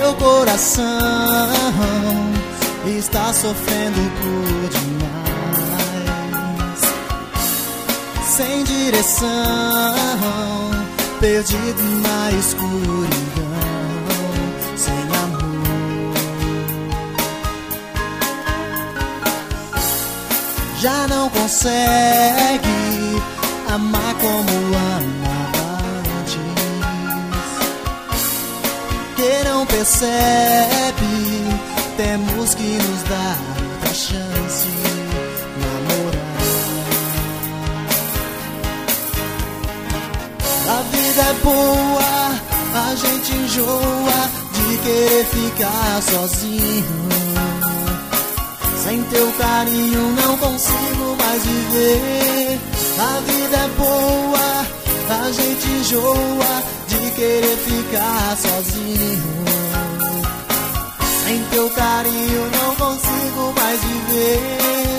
Meu coração está sofrendo por demais, sem direção, perdido na escuridão, sem amor. Já não consegue amar como amava antes, que não percebe, temos que nos dar outra chance, namorar. A vida é boa, a gente enjoa de querer ficar sozinho. Sem teu carinho não consigo mais viver. A vida é boa, a gente enjoa de querer ficar sozinho. Sem teu carinho não consigo mais viver.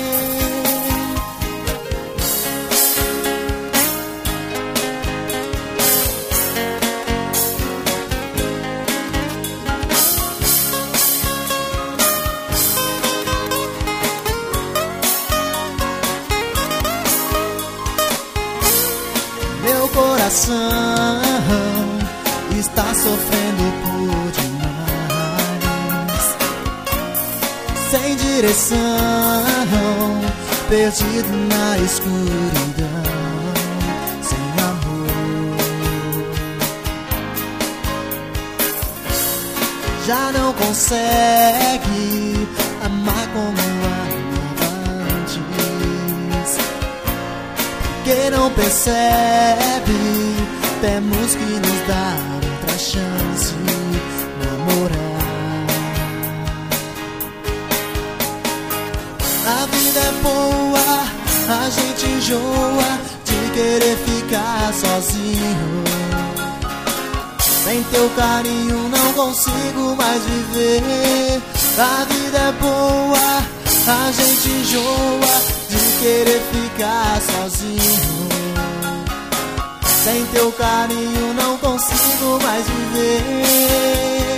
Meu coração está sofrendo por demais, sem direção, perdido na escuridão, sem amor. Já não consegue amar como amava antes, que não percebe, temos que nos dar outra chance, namorar. A vida é boa, a gente enjoa de querer ficar sozinho. Sem teu carinho não consigo mais viver. A vida é boa, a gente enjoa de querer ficar sozinho. Sem teu carinho não consigo mais viver.